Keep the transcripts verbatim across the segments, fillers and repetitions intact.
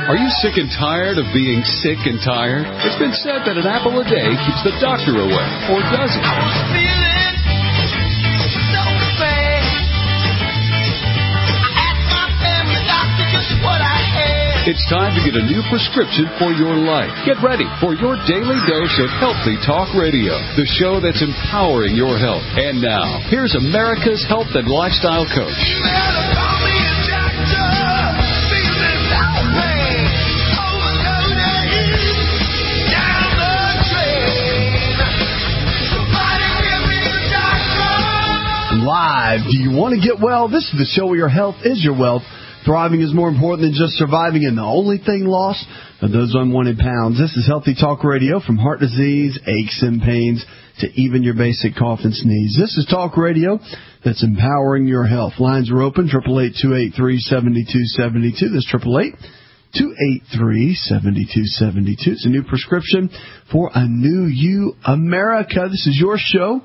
Are you sick and tired of being sick and tired? It's been said that an apple a day keeps the doctor away, or does it? I was feeling so bad. I asked my family doctor just what I had. It's time to get a new prescription for your life. Get ready for your daily dose of Healthy Talk Radio, the show that's empowering your health. And now, here's America's health and lifestyle coach. Live. Do you want to get well? This is the show where your health is your wealth. Thriving is more important than just surviving, and the only thing lost are those unwanted pounds. This is Healthy Talk Radio, from heart disease, aches and pains, to even your basic cough and sneeze. This is talk radio that's empowering your health. Lines are open, eight eight eight, two eight three, seven two seven two. That's eight eight eight, two eight three, seven two seven two. It's a new prescription for a new you, America. This is your show.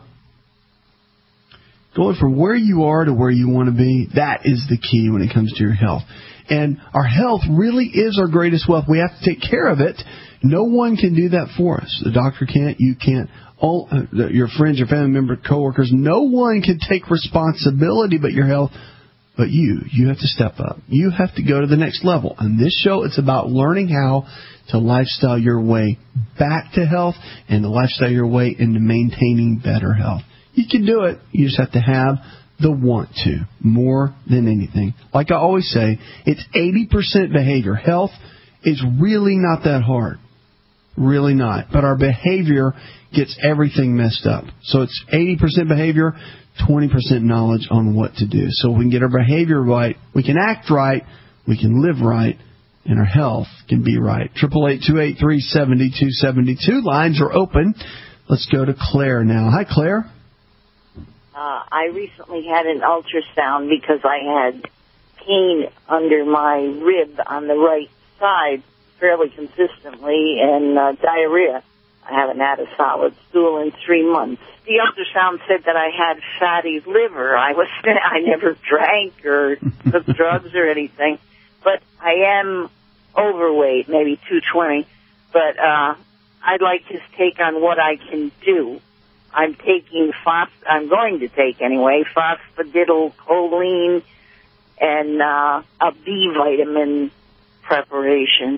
Going from where you are to where you want to be, that is the key when it comes to your health. And our health really is our greatest wealth. We have to take care of it. No one can do that for us. The doctor can't. You can't. All uh, your friends, your family members, coworkers, no one can take responsibility but your health. But you, you have to step up. You have to go to the next level. And this show, it's about learning how to lifestyle your way back to health and to lifestyle your way into maintaining better health. You can do it. You just have to have the want to, more than anything. Like I always say, it's eighty percent behavior. Health is really not that hard. Really not. But our behavior gets everything messed up. So it's eighty percent behavior, twenty percent knowledge on what to do. So if we can get our behavior right, we can act right, we can live right, and our health can be right. eight eight eight, two eight three, seven two seven two. Lines are open. Let's go to Claire now. Hi, Claire. Uh, I recently had an ultrasound because I had pain under my rib on the right side fairly consistently, and uh, diarrhea. I haven't had a solid stool in three months. The ultrasound said that I had fatty liver. I was I never drank or took drugs or anything, but I am overweight, maybe two twenty. But uh, I'd like to take on what I can do. I'm taking phos. I'm going to take anyway phosphatidylcholine and uh, a B vitamin preparation.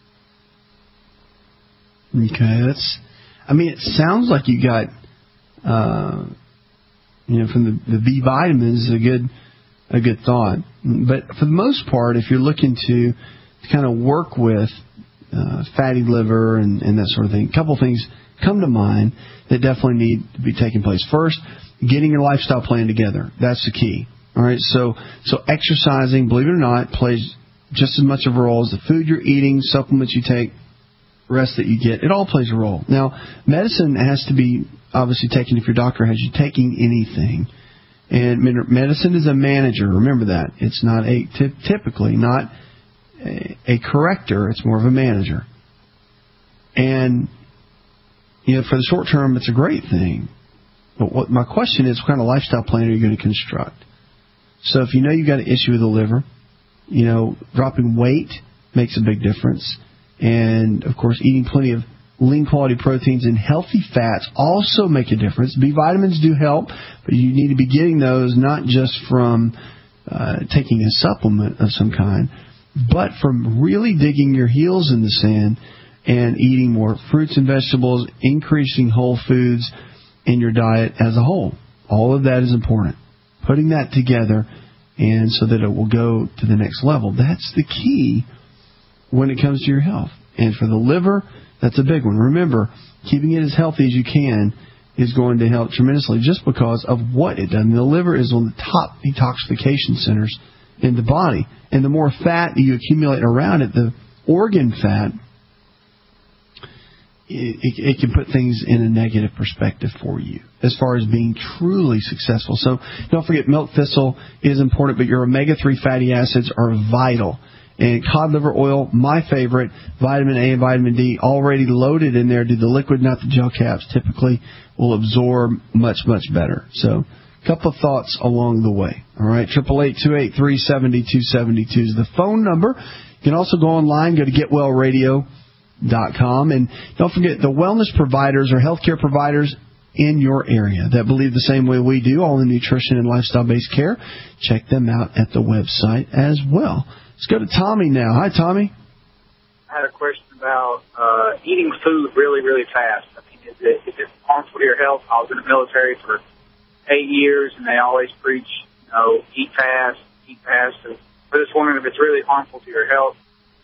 Okay, that's. I mean, it sounds like you got, uh, you know, from the, the B vitamins, a good, a good thought. But for the most part, if you're looking to, to kind of work with uh, fatty liver and, and that sort of thing, a couple things come to mind that definitely need to be taking place. First, getting your lifestyle plan together. That's the key. All right, so so exercising, believe it or not, plays just as much of a role as the food you're eating, supplements you take, rest that you get. It all plays a role. Now, medicine has to be obviously taken if your doctor has you taking anything. And medicine is a manager. Remember that. It's not a t- typically not a, a corrector. It's more of a manager. And you know, for the short term, it's a great thing. But what my question is, what kind of lifestyle plan are you going to construct? So if you know you've got an issue with the liver, you know, dropping weight makes a big difference. And, of course, eating plenty of lean quality proteins and healthy fats also make a difference. B vitamins do help, but you need to be getting those not just from uh, taking a supplement of some kind, but from really digging your heels in the sand and eating more fruits and vegetables, increasing whole foods in your diet as a whole. All of that is important. Putting that together and so that it will go to the next level. That's the key when it comes to your health. And for the liver, that's a big one. Remember, keeping it as healthy as you can is going to help tremendously just because of what it does. And the liver is one of the top detoxification centers in the body. And the more fat that you accumulate around it, the organ fat, It, it, it can put things in a negative perspective for you as far as being truly successful. So don't forget, milk thistle is important, but your omega three fatty acids are vital. And cod liver oil, my favorite, vitamin A and vitamin D, already loaded in there. Do the liquid, not the gel caps, typically will absorb much, much better. So a couple of thoughts along the way. All right, eight eight eight, two eight three, seven two seven two is the phone number. You can also go online, go to get well radio dot com, and don't forget the wellness providers or healthcare providers in your area that believe the same way we do, all in nutrition and lifestyle-based care. Check them out at the website as well. Let's go to Tommy now. Hi, Tommy. I had a question about uh, eating food really, really fast. I mean, is it, is it harmful to your health? I was in the military for eight years, and they always preach, you know, eat fast, eat fast. So I just wondering if it's really harmful to your health.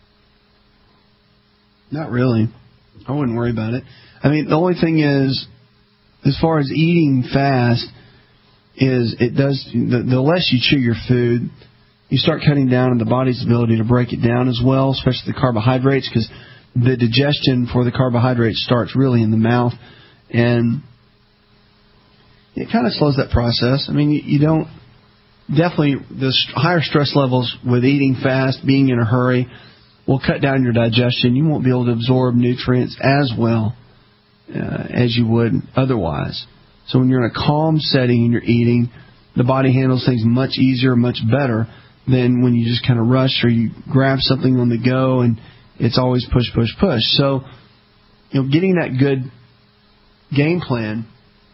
Not really. I wouldn't worry about it. I mean, the only thing is, as far as eating fast, is it does the, the less you chew your food, you start cutting down on the body's ability to break it down as well, especially the carbohydrates, because the digestion for the carbohydrates starts really in the mouth, and it kind of slows that process. I mean, you, you don't definitely the higher stress levels with eating fast, being in a hurry, will cut down your digestion. You won't be able to absorb nutrients as well uh, as you would otherwise. So when you're in a calm setting and you're eating, the body handles things much easier, much better than when you just kind of rush or you grab something on the go and it's always push, push, push. So, you know, getting that good game plan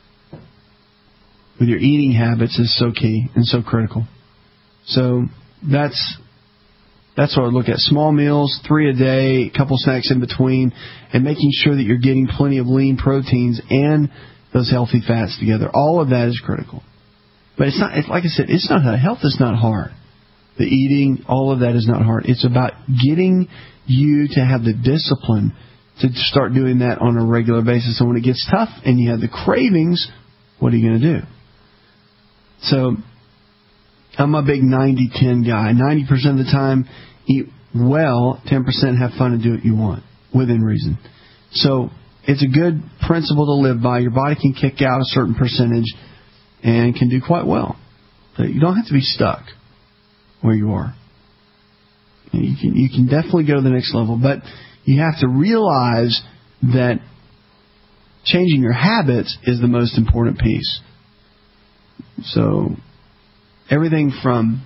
with your eating habits is so key and so critical. So that's that's what I look at. Small meals, three a day, a couple snacks in between, and making sure that you're getting plenty of lean proteins and those healthy fats together. All of that is critical. But it's not, it's, like I said, it's not health is not hard. The eating, all of that is not hard. It's about getting you to have the discipline to start doing that on a regular basis. So when it gets tough and you have the cravings, what are you going to do? So I'm a big ninety ten guy. ninety percent of the time, eat well, ten percent have fun and do what you want, within reason. So it's a good principle to live by. Your body can kick out a certain percentage and can do quite well. But you don't have to be stuck where you are. You can, you can definitely go to the next level, but you have to realize that changing your habits is the most important piece. So everything from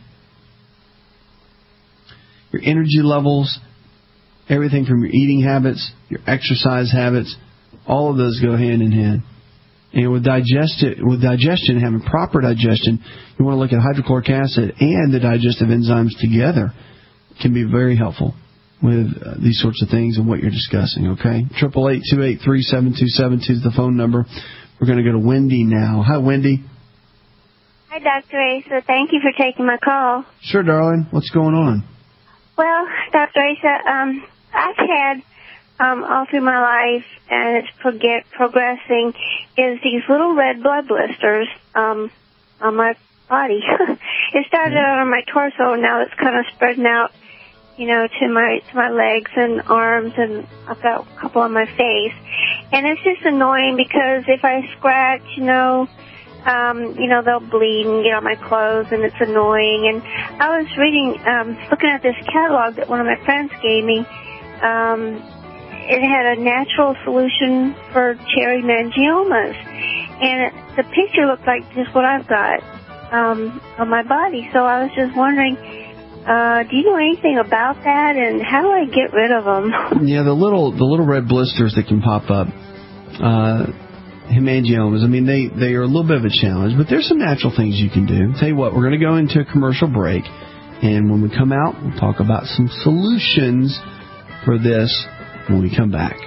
your energy levels, everything from your eating habits, your exercise habits, all of those go hand in hand. And with digestion, with digestion, having proper digestion, you want to look at hydrochloric acid and the digestive enzymes together. It can be very helpful with uh, these sorts of things and what you're discussing, okay? triple eight, two eight three, seven two seven two is the phone number. We're going to go to Wendy now. Hi, Wendy. Hi, Doctor Asa. Thank you for taking my call. Sure, darling. What's going on? Well, Doctor Asa, um, I've had um, all through my life, and it's prog- progressing, is these little red blood blisters um, on my body. It started out on my torso, and now it's kind of spreading out, you know, to my to my legs and arms, and I've got a couple on my face. And it's just annoying because if I scratch, you know, um, you know, they'll bleed and get on my clothes, and it's annoying. And I was reading, um, looking at this catalog that one of my friends gave me. Um, it had a natural solution for cherry mangiomas, and it, the picture looked like just what I've got um, on my body. So I was just wondering, uh, do you know anything about that, and how do I get rid of them? Yeah, the little the little red blisters that can pop up. Uh, Hemangiomas, I mean, they, they are a little bit of a challenge, but there's some natural things you can do. I'll tell you what, we're going to go into a commercial break, and when we come out, we'll talk about some solutions for this when we come back.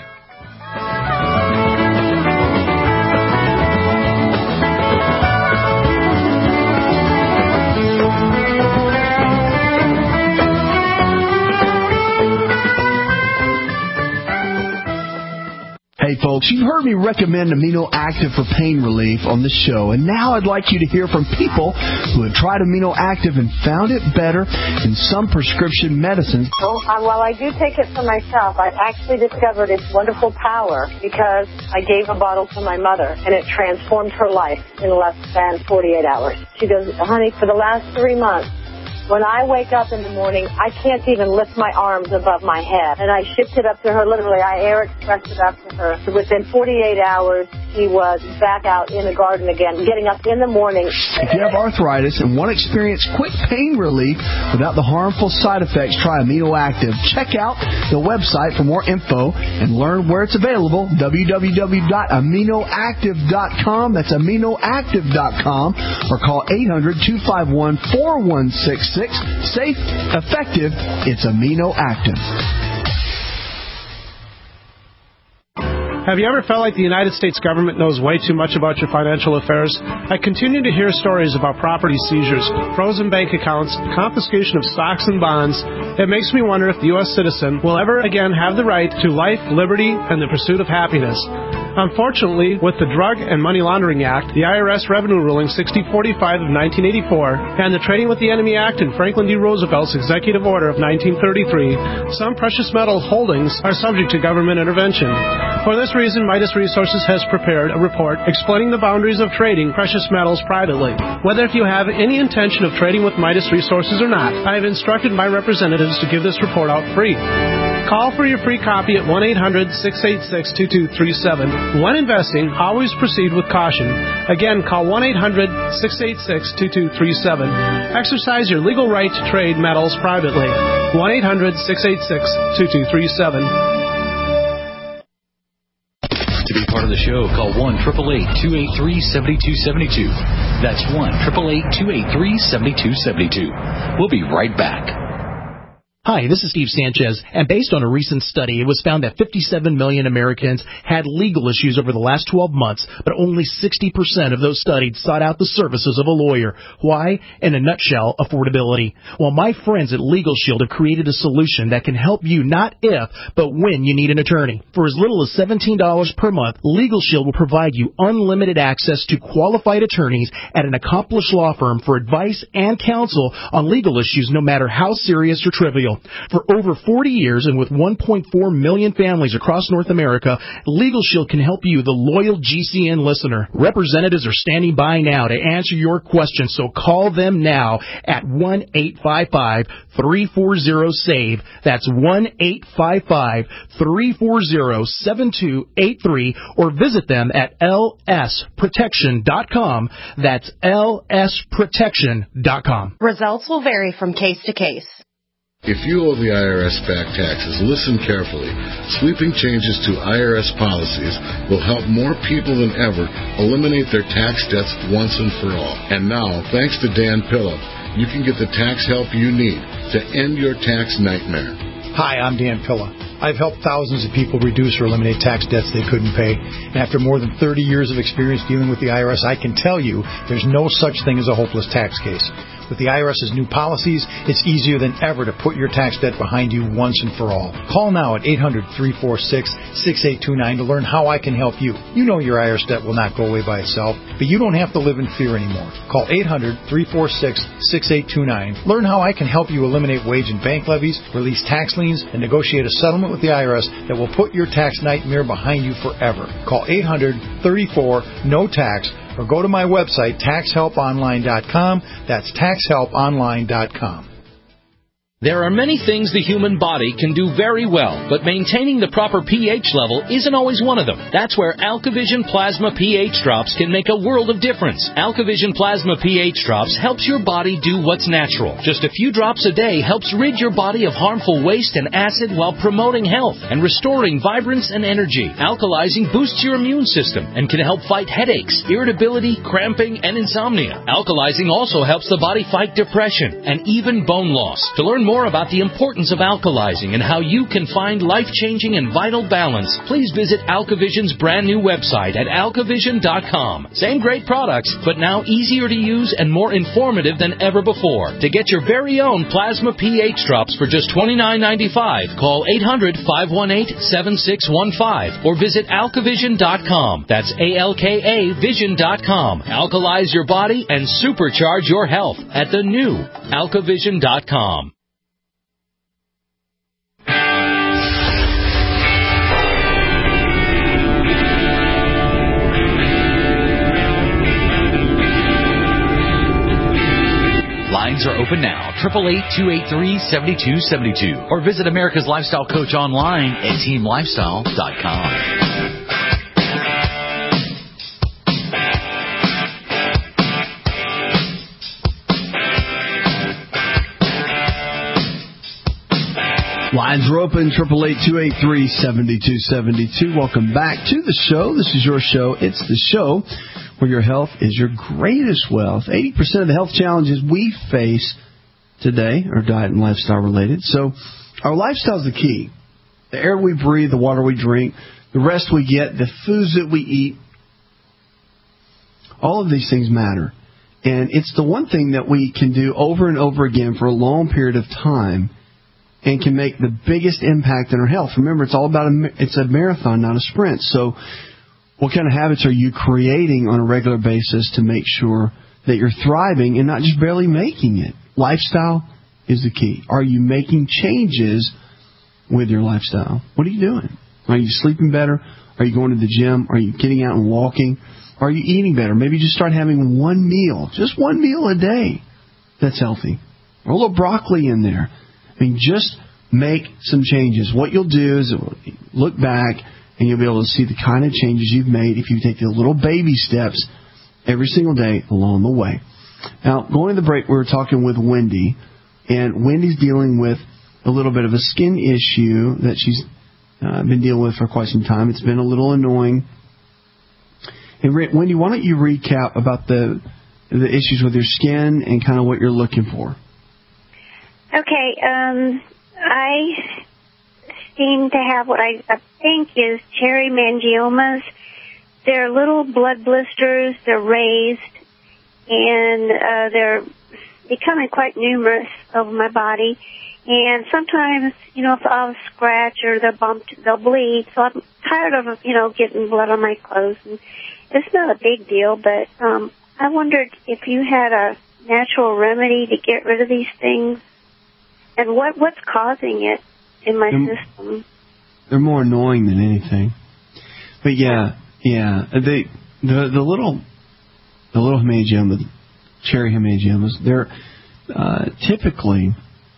Hey folks, you've heard me recommend Amino Active for pain relief on the show, and now I'd like you to hear from people who have tried Amino Active and found it better than some prescription medicines. Well, uh, while I do take it for myself, I actually discovered its wonderful power because I gave a bottle to my mother, and it transformed her life in less than forty-eight hours. She goes, honey, for the last three months, When I wake up in the morning, I can't even lift my arms above my head. And I shipped it up to her, literally, I air expressed it up to her. So within forty-eight hours, she was back out in the garden again, getting up in the morning. If you have arthritis and want to experience quick pain relief without the harmful side effects, try Amino Active. Check out the website for more info and learn where it's available, w w w dot amino active dot com. That's amino active dot com. Or call eight hundred, two five one, four one six six. Safe, effective, it's Amino Active. Have you ever felt like the United States government knows way too much about your financial affairs? I continue to hear stories about property seizures, frozen bank accounts, confiscation of stocks and bonds. It makes me wonder if the U S citizen will ever again have the right to life, liberty, and the pursuit of happiness. Unfortunately, with the Drug and Money Laundering Act, the I R S Revenue Ruling sixty forty-five of nineteen eighty-four, and the Trading with the Enemy Act and Franklin D. Roosevelt's Executive Order of nineteen thirty-three, some precious metal holdings are subject to government intervention. For this reason, Midas Resources has prepared a report explaining the boundaries of trading precious metals privately. Whether if you have any intention of trading with Midas Resources or not, I have instructed my representatives to give this report out free. Call for your free copy at one eight hundred, six eight six, two two three seven. When investing, always proceed with caution. Again, call one eight hundred, six eight six, two two three seven. Exercise your legal right to trade metals privately. one eight hundred, six eight six, two two three seven. To be part of the show, call one eight eight eight, two eight three, seven two seven two. That's one eight eight eight, two eight three, seven two seven two. We'll be right back. Hi, this is Steve Sanchez, and based on a recent study, it was found that fifty-seven million Americans had legal issues over the last twelve months, but only sixty percent of those studied sought out the services of a lawyer. Why? In a nutshell, affordability. Well, my friends at Legal Shield have created a solution that can help you not if, but when you need an attorney. For as little as seventeen dollars per month, Legal Shield will provide you unlimited access to qualified attorneys at an accomplished law firm for advice and counsel on legal issues, no matter how serious or trivial. For over forty years and with one point four million families across North America, Legal Shield can help you, the loyal G C N listener. Representatives are standing by now to answer your questions, so call them now at one eight five five, three four zero, SAVE. That's one eight five five, three four zero, seven two eight three, or visit them at L S protection dot com. That's L S protection dot com. Results will vary from case to case. If you owe the I R S back taxes, listen carefully. Sweeping changes to I R S policies will help more people than ever eliminate their tax debts once and for all. And now, thanks to Dan Pilla, you can get the tax help you need to end your tax nightmare. Hi, I'm Dan Pilla. I've helped thousands of people reduce or eliminate tax debts they couldn't pay. And after more than thirty years of experience dealing with the I R S, I can tell you there's no such thing as a hopeless tax case. With the I R S's new policies, it's easier than ever to put your tax debt behind you once and for all. Call now at eight hundred, three four six, six eight two nine to learn how I can help you. You know your I R S debt will not go away by itself, but you don't have to live in fear anymore. Call eight hundred, three four six, six eight two nine. Learn how I can help you eliminate wage and bank levies, release tax liens, and negotiate a settlement with the I R S that will put your tax nightmare behind you forever. Call eight hundred, thirty-four, no tax, or go to my website, tax help online dot com. That's tax help online dot com. There are many things the human body can do very well, but maintaining the proper pH level isn't always one of them. That's where AlkaVision Plasma pH Drops can make a world of difference. AlkaVision Plasma pH Drops helps your body do what's natural. Just a few drops a day helps rid your body of harmful waste and acid while promoting health and restoring vibrance and energy. Alkalizing boosts your immune system and can help fight headaches, irritability, cramping, and insomnia. Alkalizing also helps the body fight depression and even bone loss. To learn more about the importance of alkalizing and how you can find life-changing and vital balance, please visit AlkaVision's brand new website at alkavision dot com. Same great products, but now easier to use and more informative than ever before. To get your very own Plasma pH Drops for just twenty-nine ninety-five, call eight hundred, five one eight, seven six one five or visit alkavision dot com. That's A L K A vision dot com. Alkalize your body and supercharge your health at the new alkavision dot com. Lines are open now. eight eight eight, two eight three, seven two seven two or visit America's Lifestyle Coach online at team lifestyle dot com. Lines are open, eight eight eight, two eight three, seven two seven two. Welcome back to the show. This is your show. It's the show where your health is your greatest wealth. eighty percent of the health challenges we face today are diet and lifestyle related. So our lifestyle is the key. The air we breathe, the water we drink, the rest we get, the foods that we eat, all of these things matter. And it's the one thing that we can do over and over again for a long period of time and can make the biggest impact in our health. Remember, it's all about a, it's a marathon, not a sprint. So what kind of habits are you creating on a regular basis to make sure that you're thriving and not just barely making it? Lifestyle is the key. Are you making changes with your lifestyle? What are you doing? Are you sleeping better? Are you going to the gym? Are you getting out and walking? Are you eating better? Maybe just start having one meal, just one meal a day that's healthy. Or a little broccoli in there. I mean, just make some changes. What you'll do is look back and you'll be able to see the kind of changes you've made if you take the little baby steps every single day along the way. Now, going to the break, we were talking with Wendy, and Wendy's dealing with a little bit of a skin issue that she's uh, been dealing with for quite some time. It's been a little annoying. And Wendy, why don't you recap about the the issues with your skin and kind of what you're looking for? Okay, um, I seem to have what I, I think is cherry mangiomas. They're little blood blisters. They're raised, and uh, they're becoming quite numerous over my body. And sometimes, you know, if I'll scratch or they're bumped, they'll bleed. So I'm tired of, you know, getting blood on my clothes. And it's not a big deal, but um, I wondered if you had a natural remedy to get rid of these things. And what what's causing it in my they're, system? They're more annoying than anything. But yeah, yeah, they the the little the little hemangiomas, cherry hemangiomas, they're uh, typically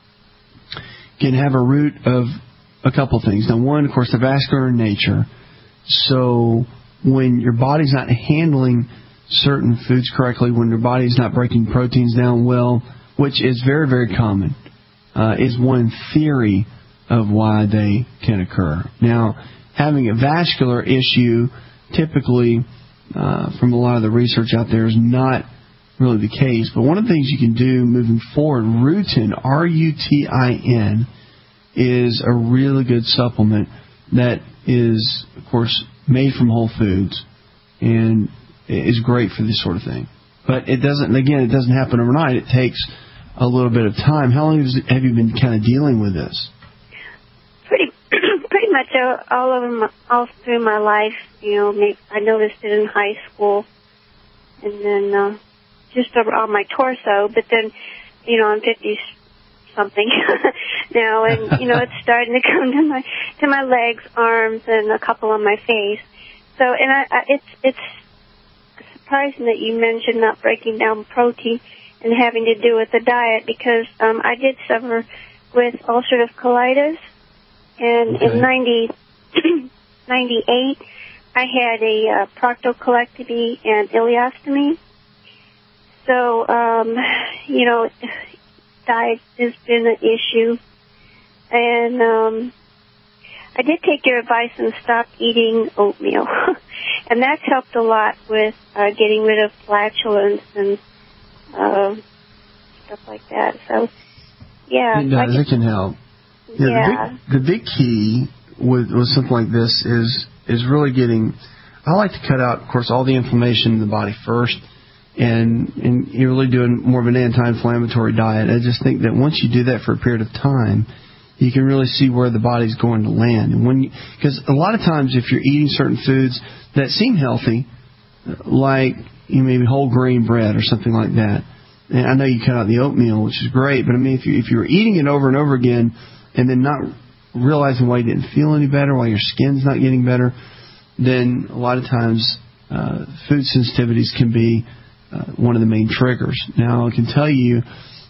can have a root of a couple things. Now, one, of course, they're vascular in nature. So when your body's not handling certain foods correctly, when your body's not breaking proteins down well, which is very, very common. Uh, is one theory of why they can occur. Now, having a vascular issue, typically, uh, from a lot of the research out there, is not really the case. But one of the things you can do moving forward, Rutin, R U T I N, is a really good supplement that is, of course, made from whole foods and is great for this sort of thing. But it doesn't, again, it doesn't happen overnight. It takes a little bit of time. How long has, have you been kind of dealing with this? Pretty, pretty much all, all over my, all through my life. You know, maybe I noticed it in high school, and then uh, just over on my torso. But then, you know, I'm fifty something now, and you know, it's starting to come to my to my legs, arms, and a couple on my face. So, and I, I it's it's surprising that you mentioned not breaking down protein and having to do with the diet, because um, I did suffer with ulcerative colitis, and okay. in ninety, ninety-eight, I had a uh, proctocolectomy and ileostomy. So, um, you know, diet has been an issue, and um, I did take your advice and stopped eating oatmeal, and that's helped a lot with uh, getting rid of flatulence and Uh, stuff like that. So, yeah. It does. It can help. Yeah. yeah. The, big, the big key with, with something like this is is really getting. I like to cut out, of course, all the inflammation in the body first, and and you're really doing more of an anti-inflammatory diet. I just think that once you do that for a period of time, you can really see where the body's going to land. And when because a lot of times, if you're eating certain foods that seem healthy, like you know, maybe whole grain bread or something like that. And I know you cut out the oatmeal, which is great, but I mean, if you if you're eating it over and over again and then not realizing why you didn't feel any better, why your skin's not getting better, then a lot of times uh, food sensitivities can be uh, one of the main triggers. Now, I can tell you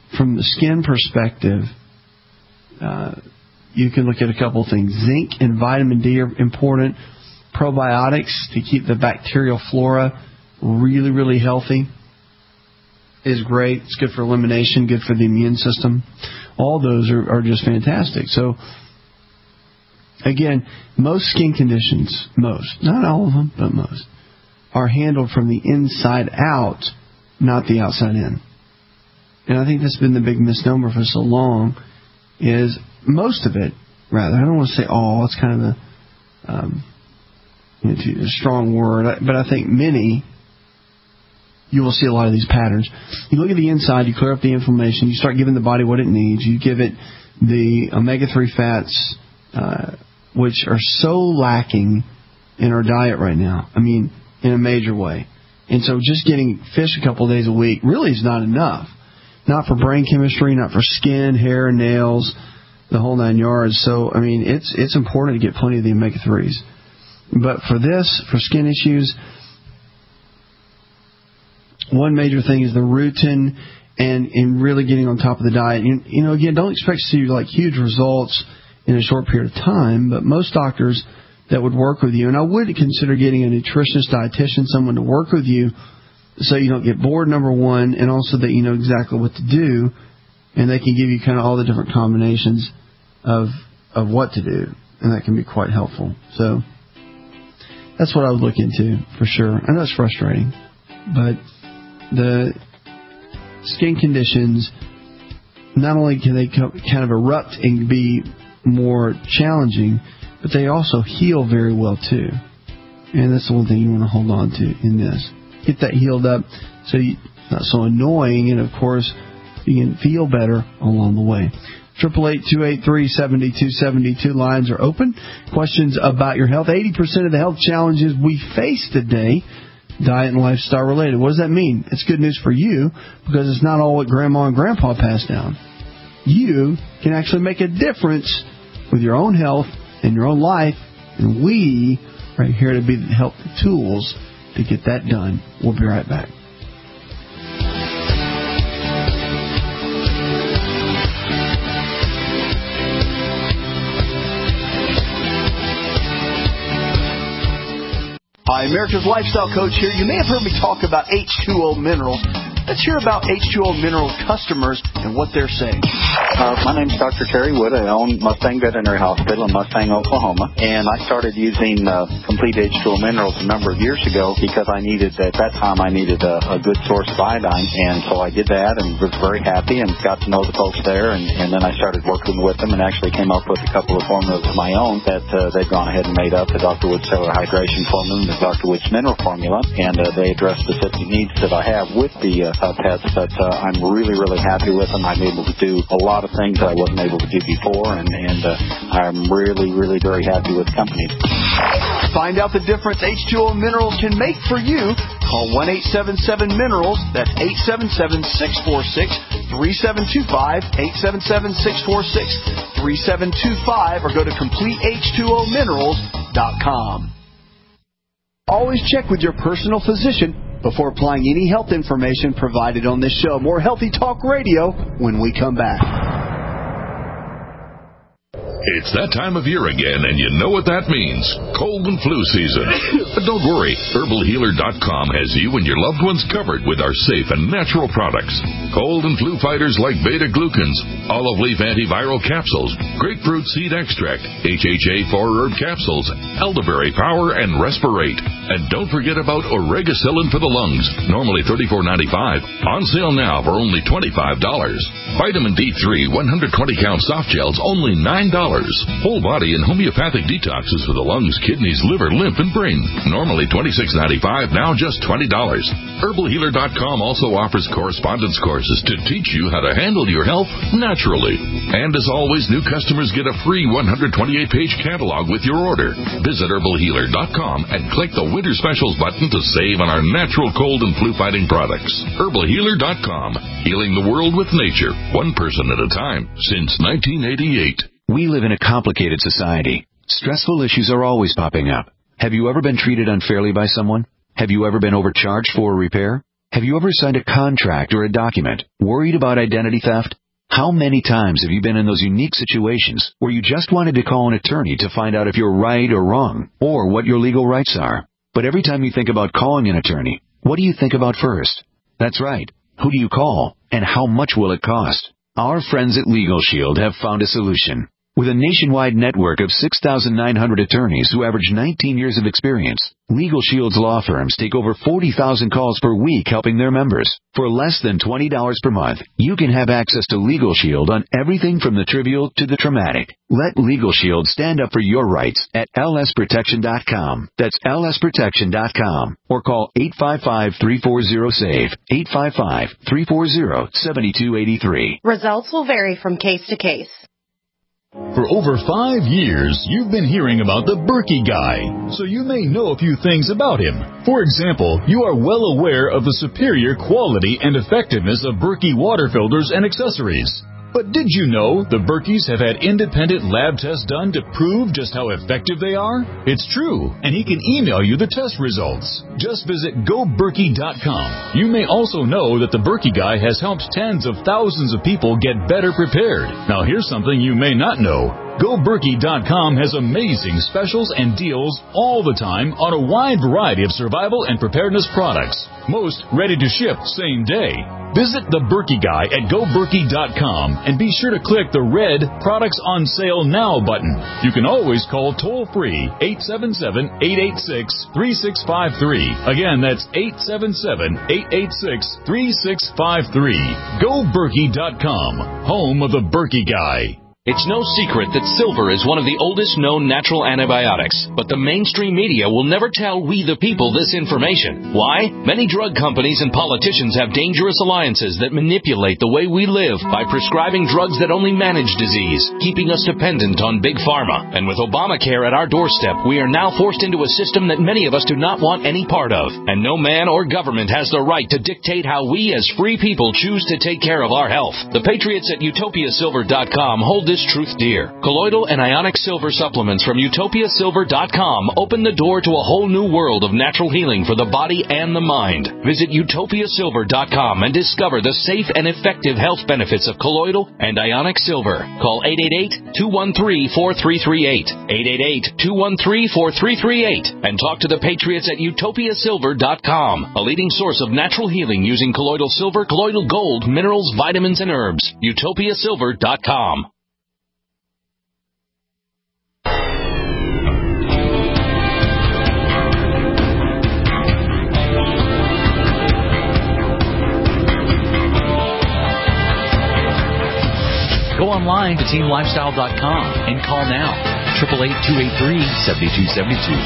from the skin perspective, uh, you can look at a couple of things. Zinc and vitamin D are important. Probiotics to keep the bacterial flora really, really healthy is great. It's good for elimination, good for the immune system. All those are, are just fantastic. So, again, most skin conditions, most, not all of them, but most, are handled from the inside out, not the outside in. And I think that's been the big misnomer for so long, is most of it, rather. I don't want to say all. It's kind of a, um, you know, a strong word. But I think many, you will see a lot of these patterns. You look at the inside, you clear up the inflammation, you start giving the body what it needs. You give it the omega three fats, uh, which are so lacking in our diet right now. I mean, in a major way. And so just getting fish a couple of days a week really is not enough. Not for brain chemistry, not for skin, hair, nails, the whole nine yards. So, I mean, it's it's important to get plenty of the omega threes. But for this, for skin issues, one major thing is the rutin and, and really getting on top of the diet. You, you know, again, don't expect to see like huge results in a short period of time, but most doctors that would work with you, and I would consider getting a nutritionist, dietitian, someone to work with you so you don't get bored, number one, and also that you know exactly what to do, and they can give you kind of all the different combinations of of what to do, and that can be quite helpful. So that's what I would look into for sure. I know it's frustrating, but the skin conditions, not only can they kind of erupt and be more challenging, but they also heal very well too. And that's the one thing you want to hold on to in this. Get that healed up so you, not so annoying, and of course you can feel better along the way. Triple eight two eight three seventy two seventy two lines are open. Questions about your health. Eighty percent of the health challenges we face today, diet and lifestyle related. What does that mean? It's good news for you because it's not all what Grandma and Grandpa passed down. You can actually make a difference with your own health in your own life, and we are here to be the help, the tools to get that done. We'll be right back. Hi, America's Lifestyle Coach here. You may have heard me talk about H two O Minerals. Let's hear about H two O Minerals customers and what they're saying. Uh, my name's Doctor Terry Wood. I own Mustang Veterinary Hospital in Mustang, Oklahoma. And I started using uh, Complete H two O Minerals a number of years ago because I needed, at that time, I needed a, a good source of iodine. And so I did that and was very happy and got to know the folks there. And, and then I started working with them and actually came up with a couple of formulas of my own that uh, they've gone ahead and made up. The Doctor Wood Cellular Hydration Formula and the Doctor Wood's Mineral Formula. And uh, they address specific needs that I have with the uh, uh, pets, but uh, I'm really, really happy with them. I'm able to do a lot of things that I wasn't able to do before, and, and uh, I'm really, really very happy with the company. Find out the difference H two O Minerals can make for you. Call one eight seven seven minerals. That's eight seven seven, six four six, three seven two five, eight seven seven, six four six, three seven two five, or go to complete H two O minerals dot com. Always check with your personal physician before applying any health information provided on this show. More Healthy Talk Radio when we come back. It's that time of year again, and you know what that means. Cold and flu season. But don't worry. Herbal Healer dot com has you and your loved ones covered with our safe and natural products. Cold and flu fighters like beta-glucans, olive leaf antiviral capsules, grapefruit seed extract, H H A four herb capsules, elderberry power, and Respirate. And don't forget about Oregacillin for the lungs, normally thirty-four ninety-five, on sale now for only twenty-five dollars. Vitamin D three one hundred twenty count soft gels, only nine dollars. Whole body and homeopathic detoxes for the lungs, kidneys, liver, lymph, and brain. Normally twenty-six ninety-five, now just twenty dollars. Herbal Healer dot com also offers correspondence courses to teach you how to handle your health naturally. And as always, new customers get a free one hundred twenty-eight page catalog with your order. Visit Herbal Healer dot com and click the Winter Specials button to save on our natural cold and flu fighting products. Herbal Healer dot com, healing the world with nature, one person at a time, since nineteen eighty-eight. We live in a complicated society. Stressful issues are always popping up. Have you ever been treated unfairly by someone? Have you ever been overcharged for a repair? Have you ever signed a contract or a document worried about identity theft? How many times have you been in those unique situations where you just wanted to call an attorney to find out if you're right or wrong, or what your legal rights are? But every time you think about calling an attorney, what do you think about first? That's right. Who do you call, and how much will it cost? Our friends at Legal Shield have found a solution. With a nationwide network of six thousand nine hundred attorneys who average nineteen years of experience, Legal Shield's law firms take over forty thousand calls per week helping their members. For less than twenty dollars per month, you can have access to Legal Shield on everything from the trivial to the traumatic. Let Legal Shield stand up for your rights at L S protection dot com. That's L S protection dot com. Or call eight five five, three four zero, S A V E, eight five five, three four zero, seven two eight three. Results will vary from case to case. For over five years, you've been hearing about the Berkey Guy, so you may know a few things about him. For example, you are well aware of the superior quality and effectiveness of Berkey water filters and accessories. But did you know the Berkeys have had independent lab tests done to prove just how effective they are? It's true, and he can email you the test results. Just visit go berkey dot com. You may also know that the Berkey Guy has helped tens of thousands of people get better prepared. Now here's something you may not know. go berkey dot com has amazing specials and deals all the time on a wide variety of survival and preparedness products. Most ready to ship same day. Visit the Berkey Guy at go berkey dot com and be sure to click the red Products on Sale Now button. You can always call toll-free eight seven seven, eight eight six, three six five three. Again, that's eight seven seven, eight eight six, three six five three. go berkey dot com, home of the Berkey Guy. It's no secret that silver is one of the oldest known natural antibiotics, but the mainstream media will never tell we the people this information. Why? Many drug companies and politicians have dangerous alliances that manipulate the way we live by prescribing drugs that only manage disease, keeping us dependent on big pharma. And with Obamacare at our doorstep, we are now forced into a system that many of us do not want any part of. And no man or government has the right to dictate how we as free people choose to take care of our health. The patriots at utopia silver dot com hold this truth dear. Colloidal and ionic silver supplements from utopia silver dot com open the door to a whole new world of natural healing for the body and the mind. Visit utopia silver dot com and discover the safe and effective health benefits of colloidal and ionic silver. Call eight eight eight, two one three, four three three eight, eight eight eight, two one three, four three three eight, and talk to the patriots at utopia silver dot com, a leading source of natural healing using colloidal silver, colloidal gold, minerals, vitamins, and herbs. utopia silver dot com. Go online to team lifestyle dot com and call now, eight eight eight, two eight three, seven two seven two.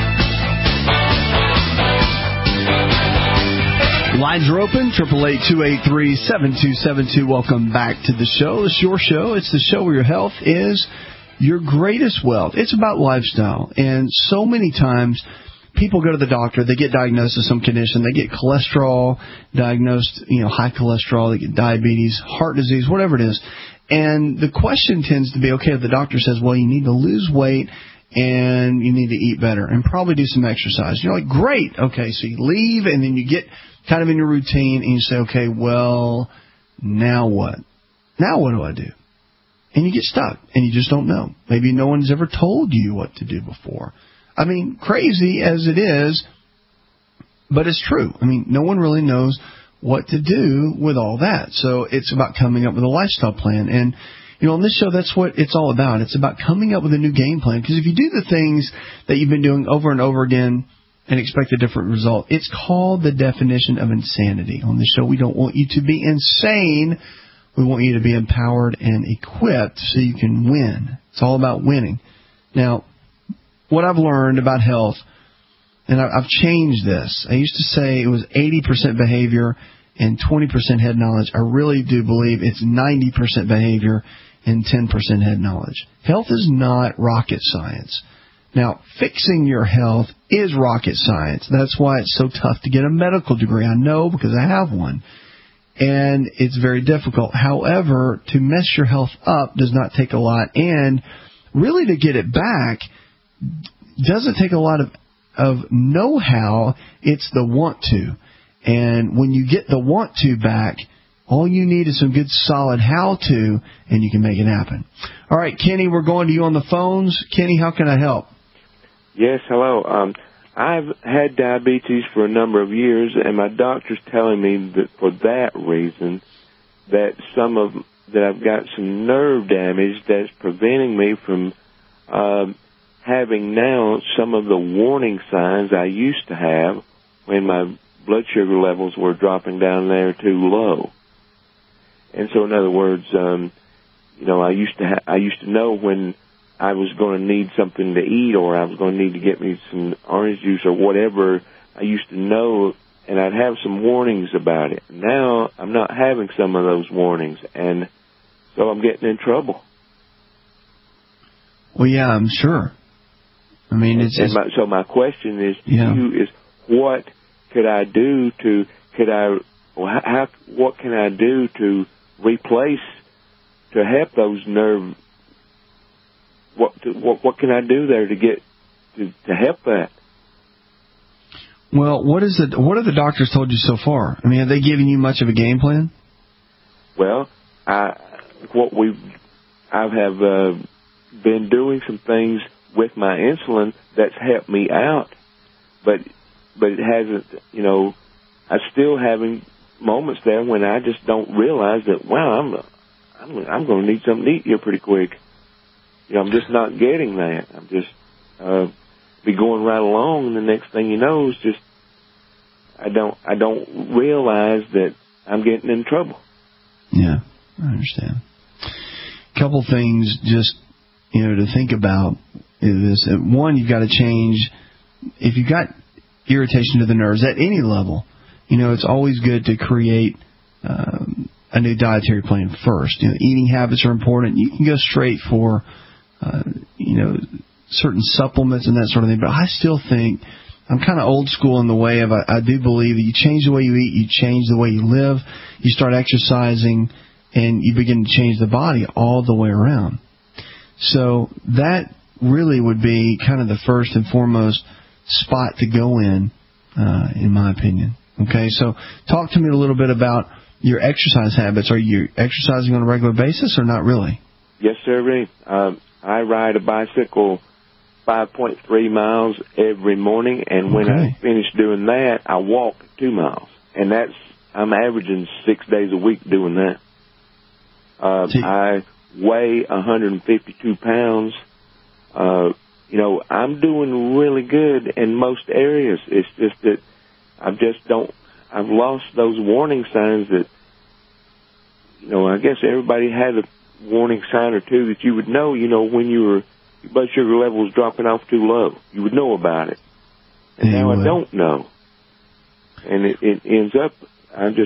Lines are open, eight eight eight, two eight three, seven two seven two. Welcome back to the show. It's your show. It's the show where your health is your greatest wealth. It's about lifestyle. And so many times people go to the doctor, they get diagnosed with some condition, they get cholesterol diagnosed, you know, high cholesterol, they get diabetes, heart disease, whatever it is. And the question tends to be, okay, if the doctor says, well, you need to lose weight and you need to eat better and probably do some exercise. You're like, great. Okay, so you leave and then you get kind of in your routine and you say, okay, well, now what? Now what do I do? And you get stuck and you just don't know. Maybe no one's ever told you what to do before. I mean, crazy as it is, but it's true. I mean, no one really knows what to do with all that. So it's about coming up with a lifestyle plan. And, you know, on this show, that's what it's all about. It's about coming up with a new game plan. Because if you do the things that you've been doing over and over again and expect a different result, it's called the definition of insanity. On this show, we don't want you to be insane. We want you to be empowered and equipped so you can win. It's all about winning. Now, what I've learned about health, and I've changed this. I used to say it was eighty percent behavior and twenty percent head knowledge. I really do believe it's ninety percent behavior and ten percent head knowledge. Health is not rocket science. Now, fixing your health is rocket science. That's why it's so tough to get a medical degree. I know because I have one. And it's very difficult. However, to mess your health up does not take a lot. And really to get it back doesn't take a lot of of know-how, it's the want to. And when you get the want to back, all you need is some good solid how to, and you can make it happen. All right, Kenny, we're going to you on the phones. Kenny, how can I help? Yes, hello. Um, I've had diabetes for a number of years, and my doctor's telling me that for that reason, that some of that I've got some nerve damage that's preventing me from uh, having now some of the warning signs I used to have when my blood sugar levels were dropping down there too low. And so, in other words, um, you know, I used to ha- I used to know when I was going to need something to eat, or I was going to need to get me some orange juice or whatever. I used to know, and I'd have some warnings about it. Now I'm not having some of those warnings, and so I'm getting in trouble. Well, yeah, I'm sure. I mean, it's, and my, so my question is, yeah. to you is what could I do to could I how what can I do to replace to help those nerve? What to, what what can I do there to get to, to help that? Well, what is it? What have the doctors told you so far? I mean, have they given you much of a game plan? Well, I what we I have uh, been doing some things with my insulin that's helped me out, but but it hasn't. You know, I'm still having moments there when I just don't realize that. Wow, I'm I'm I'm going to need something to eat here pretty quick. You know, I'm just not getting that. I'm just uh, be going right along, and the next thing you know is just I don't I don't realize that I'm getting in trouble. Yeah, I understand. A couple things just you know to think about is this. One, you've got to change if you've got irritation to the nerves at any level. You know, it's always good to create um, a new dietary plan first. You know, eating habits are important. You can go straight for Uh, you know, certain supplements and that sort of thing. But I still think I'm kind of old school in the way of I, I do believe that you change the way you eat, you change the way you live, you start exercising, and you begin to change the body all the way around. So that really would be kind of the first and foremost spot to go in, uh, in my opinion. Okay, so talk to me a little bit about your exercise habits. Are you exercising on a regular basis or not really? Yes, sir. Um, I ride a bicycle five point three miles every morning, and when okay. I finish doing that, I walk two miles. And that's, I'm averaging six days a week doing that. Uh, I weigh one hundred fifty-two pounds. Uh, you know, I'm doing really good in most areas. It's just that I just don't, I've lost those warning signs that, you know, I guess everybody had a warning sign or two that you would know, you know, when you were, your blood sugar level was dropping off too low. You would know about it. And you now would. I don't know. And it, it ends up, I just,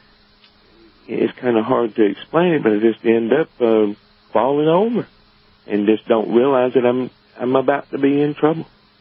it's kind of hard to explain it, but I just end up uh, falling over and just don't realize that I'm I'm about to be in trouble.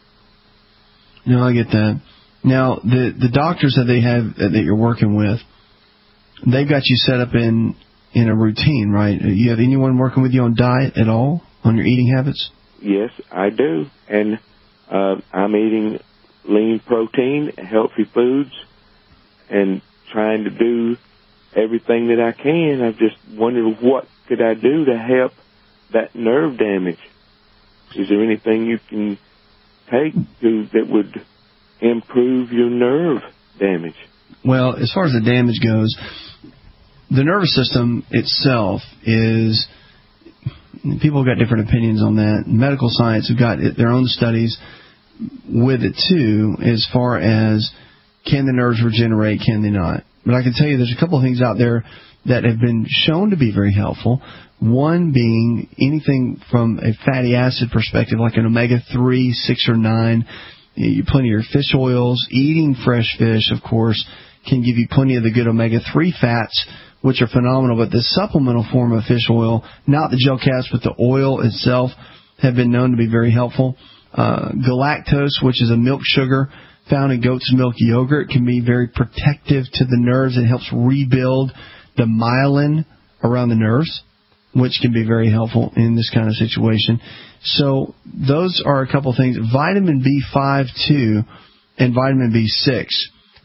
No, I get that. Now, the the doctors that they have that you're working with, they've got you set up in in a routine, right? You have anyone working with you on diet at all, on your eating habits? Yes, I do. And uh, I'm eating lean protein, healthy foods, and trying to do everything that I can. I just wondered what could I do to help that nerve damage. Is there anything you can take to that would improve your nerve damage? Well, as far as the damage goes, the nervous system itself is, people have got different opinions on that. Medical science have got their own studies with it too, as far as can the nerves regenerate, can they not? But I can tell you there's a couple of things out there that have been shown to be very helpful. One being anything from a fatty acid perspective, like an omega three, six, or nine, plenty of your fish oils. Eating fresh fish, of course, can give you plenty of the good omega three fats, which are phenomenal. But the supplemental form of fish oil, not the gel caps, but the oil itself, have been known to be very helpful. Uh, galactose, which is a milk sugar found in goat's milk yogurt, can be very protective to the nerves. It helps rebuild the myelin around the nerves, which can be very helpful in this kind of situation. So those are a couple things. Vitamin B five, too, and vitamin B six.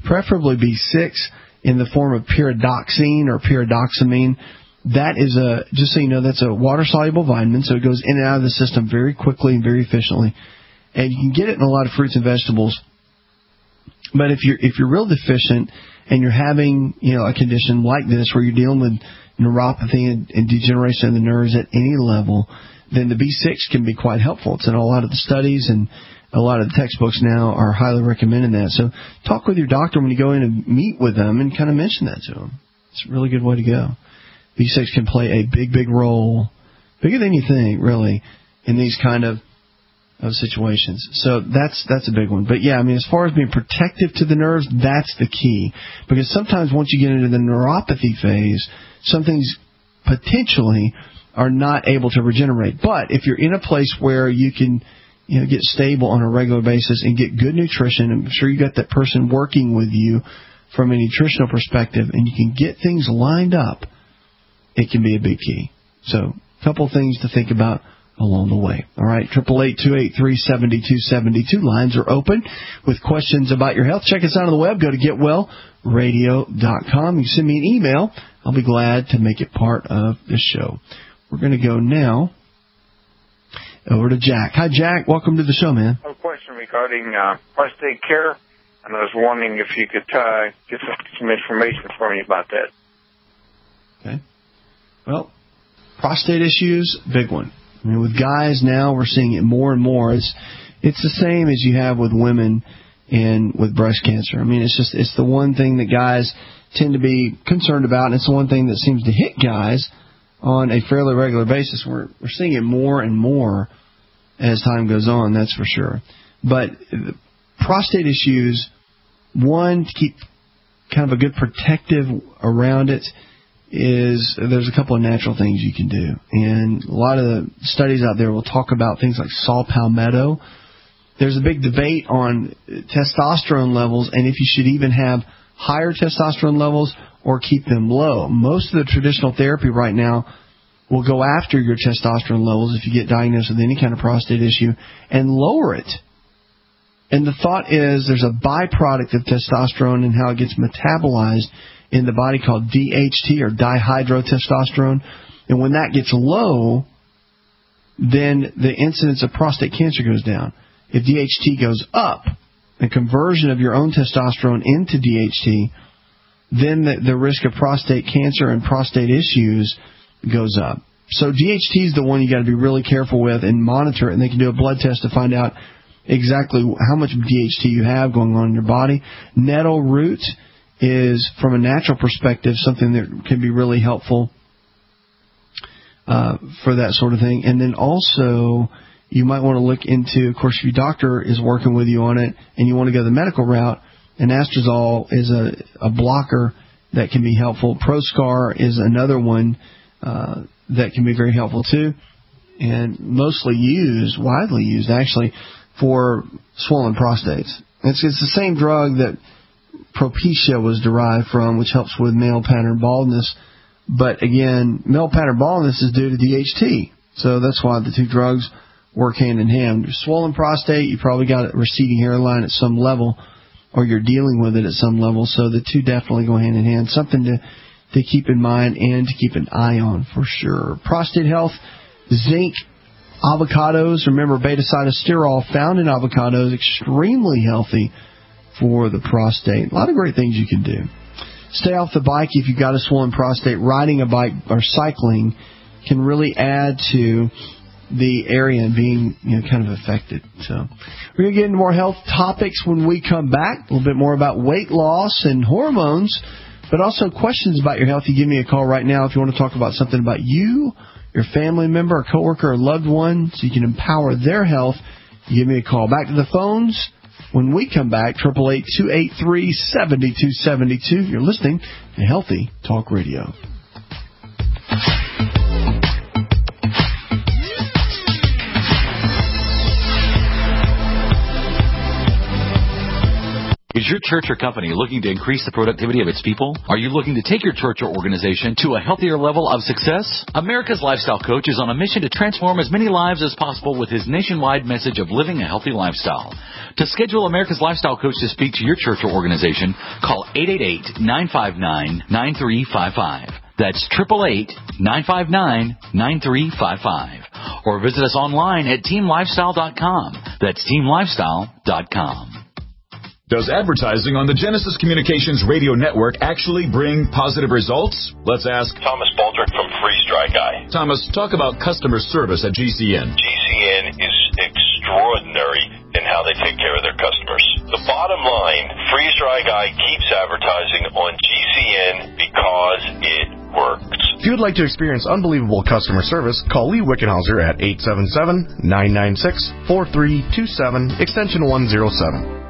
preferably B six in the form of pyridoxine or pyridoxamine. That is a, just so you know, that's a water-soluble vitamin, so it goes in and out of the system very quickly and very efficiently. And you can get it in a lot of fruits and vegetables. But if you're if you're real deficient and you're having, you know, a condition like this where you're dealing with neuropathy and, and degeneration of the nerves at any level, then the B six can be quite helpful. It's in a lot of the studies, and a lot of the textbooks now are highly recommending that. So talk with your doctor when you go in and meet with them and kind of mention that to them. It's a really good way to go. B six can play a big, big role, bigger than you think, really, in these kind of, of situations. So that's that's a big one. But, yeah, I mean, as far as being protective to the nerves, that's the key. Because sometimes once you get into the neuropathy phase, some things potentially are not able to regenerate. But if you're in a place where you can, you know, get stable on a regular basis and get good nutrition, I'm sure you got that person working with you from a nutritional perspective, and you can get things lined up, it can be a big key. So a couple of things to think about along the way. All right, eight eight eight, two eight three, seven two seven two. Lines are open with questions about your health. Check us out on the web. Go to get well radio dot com. You send me an email. I'll be glad to make it part of the show. We're going to go now over to Jack. Hi, Jack. Welcome to the show, man. I have a question regarding uh, prostate care, and I was wondering if you could uh, get some, some information for me about that. Okay. Well, prostate issues, big one. I mean, with guys now, we're seeing it more and more. It's it's the same as you have with women and with breast cancer. I mean, it's just it's the one thing that guys tend to be concerned about, and it's the one thing that seems to hit guys on a fairly regular basis. We're we're seeing it more and more as time goes on, that's for sure. But prostate issues, one, to keep kind of a good protective around it, is there's a couple of natural things you can do. And a lot of the studies out there will talk about things like saw palmetto. There's a big debate on testosterone levels and if you should even have higher testosterone levels or keep them low. Most of the traditional therapy right now will go after your testosterone levels if you get diagnosed with any kind of prostate issue and lower it. And the thought is there's a byproduct of testosterone and how it gets metabolized in the body called D H T or dihydrotestosterone. And when that gets low, then the incidence of prostate cancer goes down. If D H T goes up, the conversion of your own testosterone into D H T, then the, the risk of prostate cancer and prostate issues goes up. So D H T is the one you got to be really careful with and monitor it. And they can do a blood test to find out exactly how much D H T you have going on in your body. Nettle root is, from a natural perspective, something that can be really helpful uh, for that sort of thing. And then also, you might want to look into, of course, if your doctor is working with you on it and you want to go the medical route, anastrozole is a, a blocker that can be helpful. Proscar is another one uh, that can be very helpful too, and mostly used, widely used actually, for swollen prostates. It's, it's the same drug that Propecia was derived from, which helps with male pattern baldness. But again, male pattern baldness is due to D H T. So that's why the two drugs work hand in hand. Swollen prostate, you probably got a receding hairline at some level, or you're dealing with it at some level. So the two definitely go hand in hand. Something to, to keep in mind and to keep an eye on for sure. Prostate health, zinc, avocados. Remember, beta-cytosterol found in avocados, extremely healthy for the prostate. A lot of great things you can do. Stay off the bike if you've got a swollen prostate. Riding a bike or cycling can really add to the area and being, you know, kind of affected. So we're going to get into more health topics when we come back. A little bit more about weight loss and hormones, but also questions about your health. You give me a call right now if you want to talk about something about you, your family member, a coworker, or loved one, so you can empower their health. You give me a call. Back to the phones when we come back. eight eight eight, two eight three, seven two seven two. You're listening to Healthy Talk Radio. Is Is your church or company looking to increase the productivity of its people? Are you looking to take your church or organization to a healthier level of success? America's Lifestyle Coach is on a mission to transform as many lives as possible with his nationwide message of living a healthy lifestyle. To schedule America's Lifestyle Coach to speak to your church or organization, call eight eight eight, nine five nine, nine three five five. That's eight eight eight, nine five nine, nine three five five. Or visit us online at team lifestyle dot com. That's team lifestyle dot com. Does advertising on the Genesis Communications radio network actually bring positive results? Let's ask Thomas Baldrick from Freeze Dry Guy. Thomas, talk about customer service at G C N. G C N is extraordinary in how they take care of their customers. The bottom line, Freeze Dry Guy keeps advertising on G C N because it works. If you would like to experience unbelievable customer service, call Lee Wickenhauser at eight seven seven, nine nine six, four three two seven, extension one oh seven.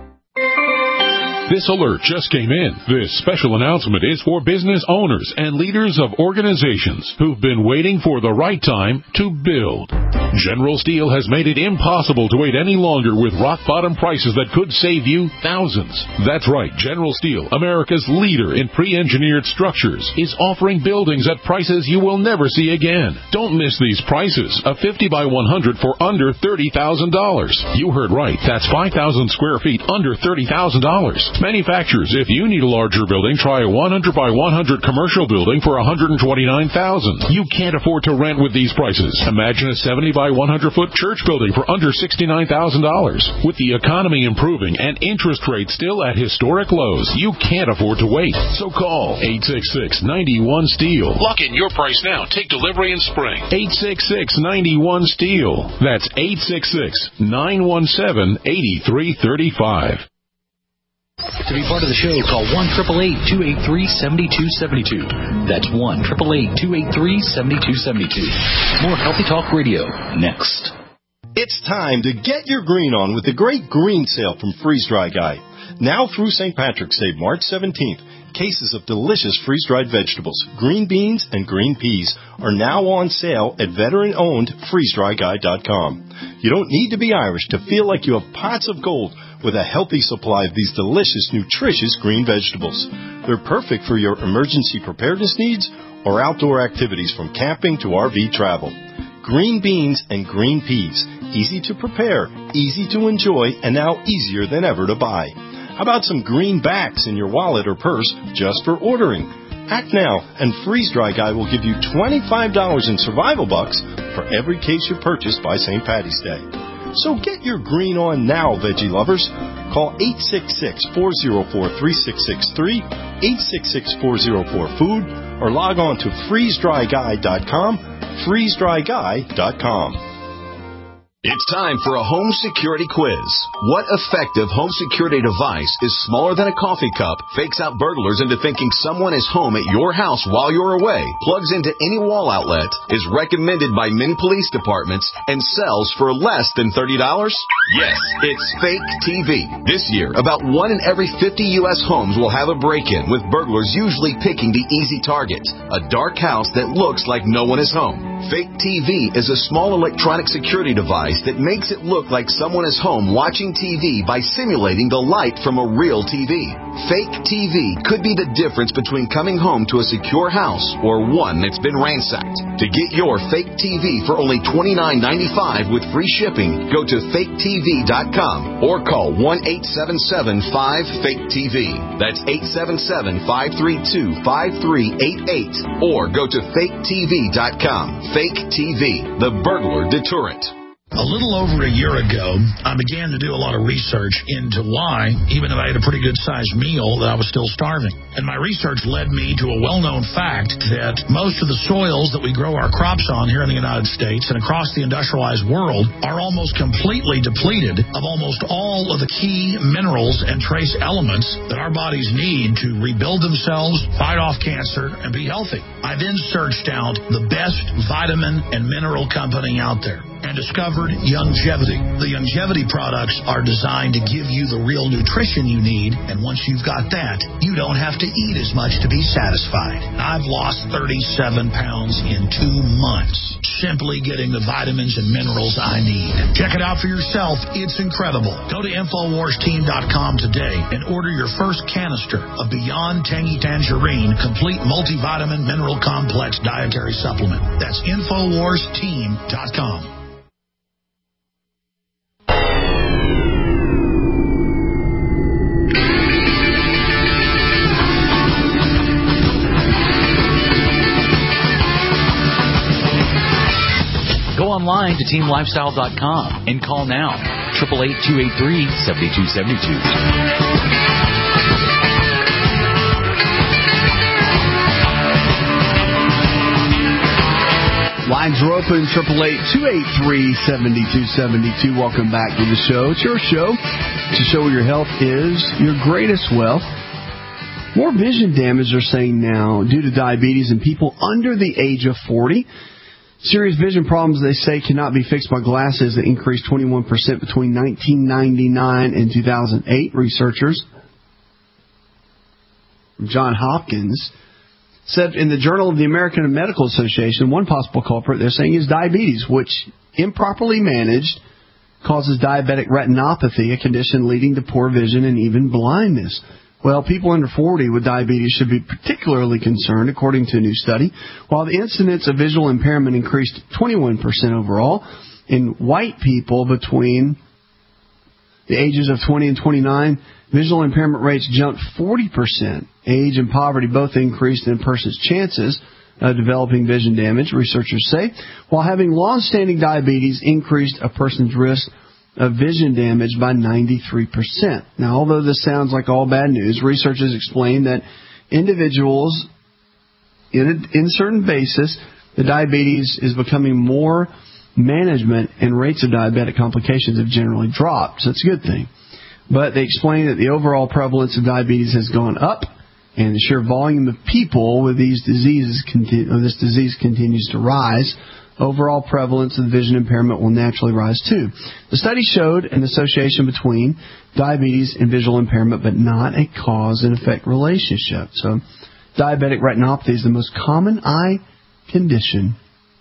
This alert just came in. This special announcement is for business owners and leaders of organizations who've been waiting for the right time to build. General Steel has made it impossible to wait any longer with rock-bottom prices that could save you thousands. That's right. General Steel, America's leader in pre-engineered structures, is offering buildings at prices you will never see again. Don't miss these prices. A fifty by one hundred for under thirty thousand dollars. You heard right. That's five thousand square feet under thirty thousand dollars. Manufacturers, if you need a larger building, try a one hundred by one hundred commercial building for one hundred twenty-nine thousand dollars. You can't afford to rent with these prices. Imagine a seventy by one hundred foot church building for under sixty-nine thousand dollars. With the economy improving and interest rates still at historic lows, you can't afford to wait. So call eight six six, nine one, STEEL. Lock in your price now. Take delivery in spring. eight six six, nine one, STEEL. That's eight six six, nine one seven, eight three three five. To be part of the show, call one eight eight eight, two eight three, seven two seven two. That's one eight eight eight, two eight three, seven two seven two. More Healthy Talk Radio next. It's time to get your green on with the great green sale from Freeze Dry Guy. Now through Saint Patrick's Day, March seventeenth, cases of delicious freeze-dried vegetables, green beans, and green peas are now on sale at veteran-owned freeze dry guy dot com. You don't need to be Irish to feel like you have pots of gold with a healthy supply of these delicious, nutritious green vegetables. They're perfect for your emergency preparedness needs or outdoor activities from camping to R V travel. Green beans and green peas, easy to prepare, easy to enjoy, and now easier than ever to buy. How about some greenbacks in your wallet or purse just for ordering? Act now, and Freeze Dry Guy will give you twenty-five dollars in survival bucks for every case you purchase by Saint Patty's Day. So get your green on now, veggie lovers. Call eight six six, four oh four, three six six three, eight six six, four oh four, food, or log on to freeze dry guy dot com, freeze dry guy dot com. It's time for a home security quiz. What effective home security device is smaller than a coffee cup, fakes out burglars into thinking someone is home at your house while you're away, plugs into any wall outlet, is recommended by many police departments, and sells for less than thirty dollars? Yes, it's Fake T V. This year, about one in every fifty U S homes will have a break-in, with burglars usually picking the easy target, a dark house that looks like no one is home. Fake T V is a small electronic security device that makes it look like someone is home watching T V by simulating the light from a real T V. Fake T V could be the difference between coming home to a secure house or one that's been ransacked. To get your fake T V for only twenty-nine ninety-five with free shipping, go to fake T V dot com or call one eight seven seven, five, fake T V. That's eight seven seven, five three two, five three eight eight or go to fake T V dot com. Fake T V, the burglar deterrent. A little over a year ago, I began to do a lot of research into why, even if I had a pretty good-sized meal, that I was still starving. And my research led me to a well-known fact that most of the soils that we grow our crops on here in the United States and across the industrialized world are almost completely depleted of almost all of the key minerals and trace elements that our bodies need to rebuild themselves, fight off cancer, and be healthy. I then searched out the best vitamin and mineral company out there. and discovered Youngevity. The Youngevity products are designed to give you the real nutrition you need, and once you've got that, you don't have to eat as much to be satisfied. I've lost thirty-seven pounds in two months, simply getting the vitamins and minerals I need. Check it out for yourself. It's incredible. Go to Infowars Team dot com today and order your first canister of Beyond Tangy Tangerine Complete Multivitamin Mineral Complex Dietary Supplement. That's Infowars Team dot com. Go online to team lifestyle dot com and call now. eight eight eight, two eight three, seven two seven two. Lines are open, eight eight eight, two eight three, seven two seven two. Welcome back to the show. It's your show. It's a show where your health is your greatest wealth. More vision damage, they're saying now, due to diabetes in people under the age of forty. Serious vision problems, they say, cannot be fixed by glasses that increased twenty-one percent between nineteen ninety-nine and two thousand eight. Researchers from Johns Hopkins said in the Journal of the American Medical Association, one possible culprit, they're saying, is diabetes, which, improperly managed, causes diabetic retinopathy, a condition leading to poor vision and even blindness. Well, people under forty with diabetes should be particularly concerned, according to a new study. While the incidence of visual impairment increased twenty-one percent overall, in white people between the ages of twenty and twenty-nine, visual impairment rates jumped forty percent. Age and poverty both increased in a person's chances of developing vision damage, researchers say, while having long-standing diabetes increased a person's risk of vision damage by ninety-three percent. Now, although this sounds like all bad news, researchers explain that individuals, in, a, in certain basis, the diabetes is becoming more management and rates of diabetic complications have generally dropped, so it's a good thing. But they explain that the overall prevalence of diabetes has gone up, and the sheer volume of people with these diseases, continue, this disease continues to rise. Overall prevalence of vision impairment will naturally rise too. The study showed an association between diabetes and visual impairment, but not a cause and effect relationship. So, diabetic retinopathy is the most common eye condition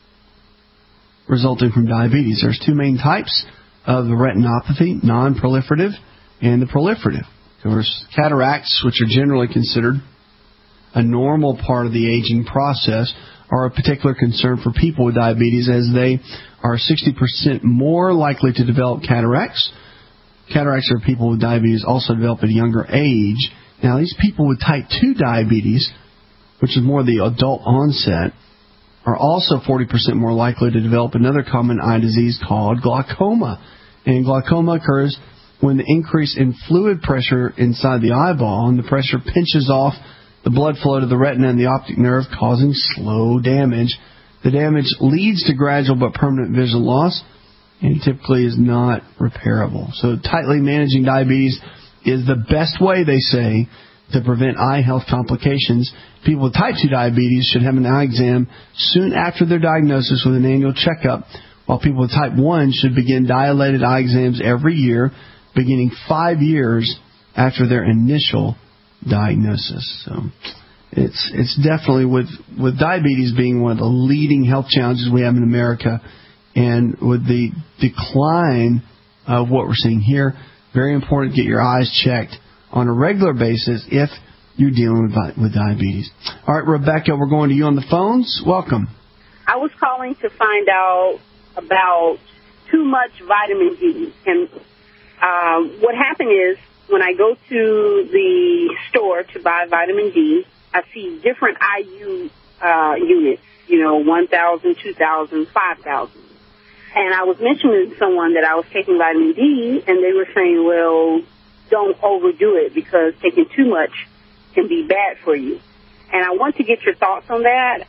resulting from diabetes. There's two main types of the retinopathy, non-proliferative and the proliferative. There's cataracts, which are generally considered a normal part of the aging process, are a particular concern for people with diabetes, as they are sixty percent more likely to develop cataracts. Cataracts are people with diabetes also develop at a younger age. Now, these people with type two diabetes, which is more the adult onset, are also forty percent more likely to develop another common eye disease called glaucoma. And glaucoma occurs when the increase in fluid pressure inside the eyeball, and the pressure pinches off the blood flow to the retina and the optic nerve, causing slow damage. The damage leads to gradual but permanent vision loss, and typically is not repairable. So tightly managing diabetes is the best way, they say, to prevent eye health complications. People with type two diabetes should have an eye exam soon after their diagnosis with an annual checkup, while people with type one should begin dilated eye exams every year, beginning five years after their initial diagnosis. So it's it's definitely, with with diabetes being one of the leading health challenges we have in America, and with the decline of what we're seeing here, very important to get your eyes checked on a regular basis if you're dealing with with diabetes. All right, Rebecca, we're going to you on the phones. Welcome. I was calling to find out about too much vitamin D, and uh, what happened is, when I go to the store to buy vitamin D, I see different I U uh, units, you know, one thousand, two thousand, five thousand. And I was mentioning to someone that I was taking vitamin D, and they were saying, well, don't overdo it because taking too much can be bad for you. And I want to get your thoughts on that.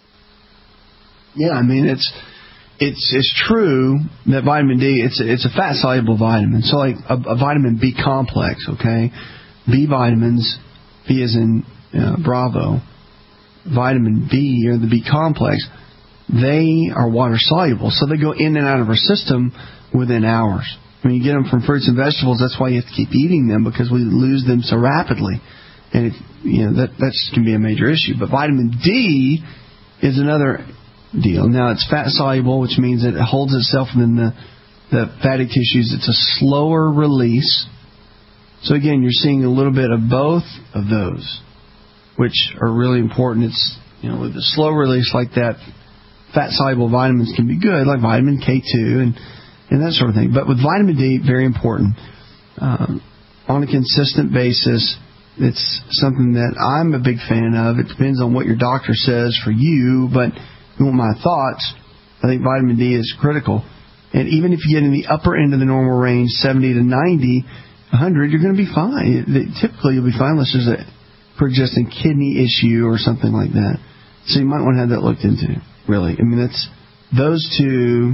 Yeah, I mean, it's it's it's true that vitamin D, it's it's a fat soluble vitamin. So like a, a vitamin B complex, okay? B vitamins, B as in uh, Bravo, vitamin B or the B complex, they are water soluble, so they go in and out of our system within hours. When you get them from fruits and vegetables, that's why you have to keep eating them, because we lose them so rapidly. And, it, you know, that that's can be a major issue. But vitamin D is another deal. Now, it's fat-soluble, which means that it holds itself in the, the fatty tissues. It's a slower release. So, again, you're seeing a little bit of both of those, which are really important. It's, you know, with the slow release like that, fat-soluble vitamins can be good, like vitamin K two and and that sort of thing. But with vitamin D, very important. Um, on a consistent basis, it's something that I'm a big fan of. It depends on what your doctor says for you, but if you want my thoughts, I think vitamin D is critical. And even if you get in the upper end of the normal range, seventy to ninety, one hundred, you're going to be fine. Typically, you'll be fine unless there's a pre-existing kidney issue or something like that. So you might want to have that looked into, really. I mean, that's those two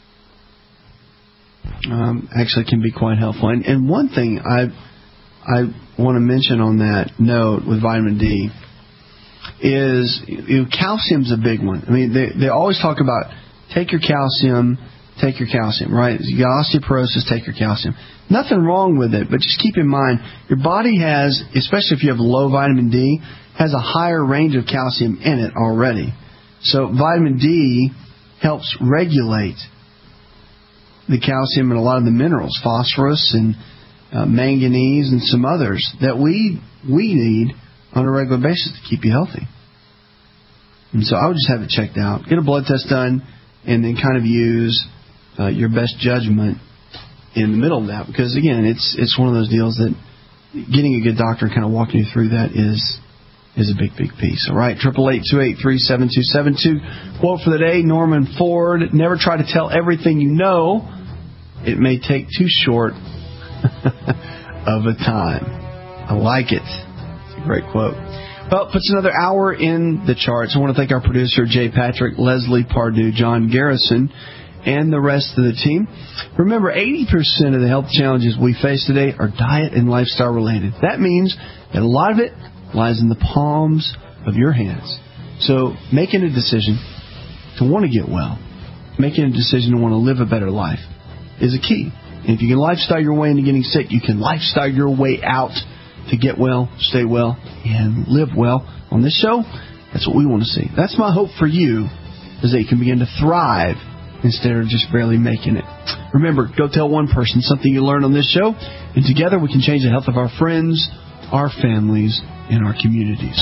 um, actually can be quite helpful. And, and one thing I I want to mention on that note with vitamin D is, you know, calcium's a big one. I mean, they they always talk about take your calcium, take your calcium, right? You got osteoporosis, take your calcium. Nothing wrong with it, but just keep in mind, your body has, especially if you have low vitamin D, has a higher range of calcium in it already. So vitamin D helps regulate the calcium and a lot of the minerals, phosphorus and uh, manganese and some others that we we need on a regular basis to keep you healthy. And so I would just have it checked out. Get a blood test done, and then kind of use uh, your best judgment in the middle of that. Because, again, it's it's one of those deals that getting a good doctor and kind of walking you through that is is a big, big piece. All right, eight eight eight, two eight three, seven two seven two. Quote for the day, Norman Ford, never try to tell everything you know. It may take too short of a time. I like it. It's a great quote. Well, puts another hour in the charts. I want to thank our producer, Jay Patrick, Leslie Pardue, John Garrison, and the rest of the team. Remember, eighty percent of the health challenges we face today are diet and lifestyle related. That means that a lot of it lies in the palms of your hands. So making a decision to want to get well, making a decision to want to live a better life is a key. And if you can lifestyle your way into getting sick, you can lifestyle your way out to get well, stay well, and live well. On this show, that's what we want to see. That's my hope for you, is that you can begin to thrive instead of just barely making it. Remember, go tell one person something you learned on this show, and together we can change the health of our friends, our families, and our communities.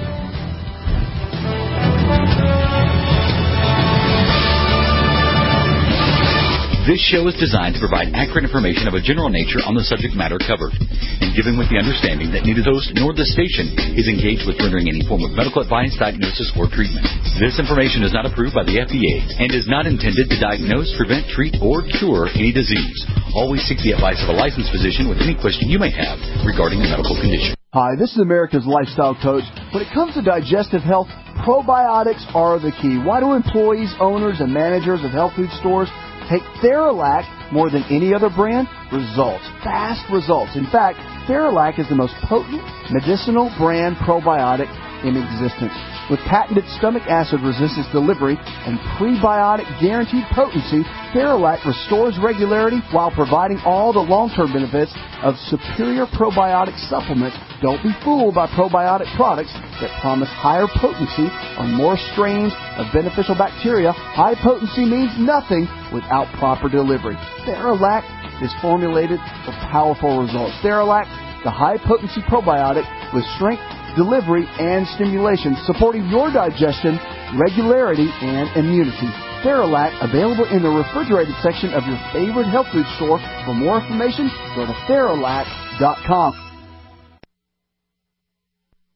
This show is designed to provide accurate information of a general nature on the subject matter covered, and given with the understanding that neither the host nor the station is engaged with rendering any form of medical advice, diagnosis, or treatment. This information is not approved by the F D A and is not intended to diagnose, prevent, treat, or cure any disease. Always seek the advice of a licensed physician with any question you may have regarding a medical condition. Hi, this is America's Lifestyle Coach. When it comes to digestive health, probiotics are the key. Why do employees, owners, and managers of health food stores take Theralac more than any other brand? Results. Fast results. In fact, Theralac is the most potent medicinal brand probiotic in existence. With patented stomach acid resistance delivery and prebiotic guaranteed potency, Theralac restores regularity while providing all the long-term benefits of superior probiotic supplements. Don't be fooled by probiotic products that promise higher potency on more strains of beneficial bacteria. High potency means nothing without proper delivery. Theralac is formulated for powerful results. Theralac, the high-potency probiotic with strength, delivery, and stimulation, supporting your digestion, regularity, and immunity. Theralac, available in the refrigerated section of your favorite health food store. For more information, go to Theralac dot com.